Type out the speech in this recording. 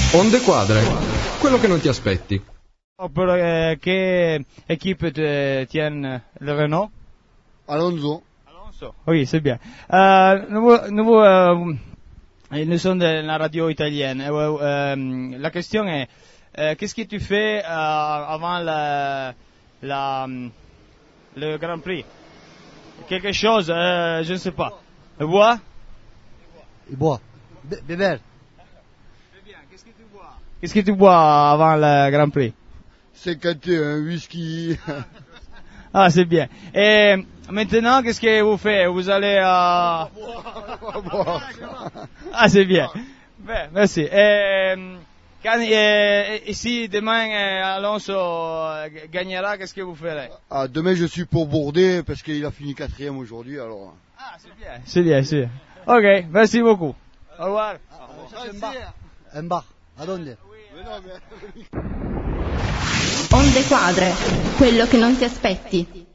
Onde quadre, quello che non ti aspetti. Quelle équipe tiennent le Renault? Alonso. Oui, c'est bien. Nous sommes de la radio italienne. La question est, qu'est-ce que tu fais avant le Grand Prix? Quelque chose, je ne sais pas. Bois? Il boit. Beber. Très bien. Qu'est-ce que tu bois? Qu'est-ce que tu bois avant le Grand Prix? 51 whisky. Ah, c'est bien. Et maintenant, qu'est-ce que vous faites? Vous allez Ah, c'est bien. Ben, merci. Et si demain Alonso gagnera, qu'est-ce que vous ferez? Ah, demain je suis pour Bourdais parce qu'il a fini 4e aujourd'hui alors. Ah, c'est bien. C'est bien, c'est bien. Ok, merci beaucoup. Au revoir. Un bar. À donde? Onde Quadre, quello che non ti aspetti.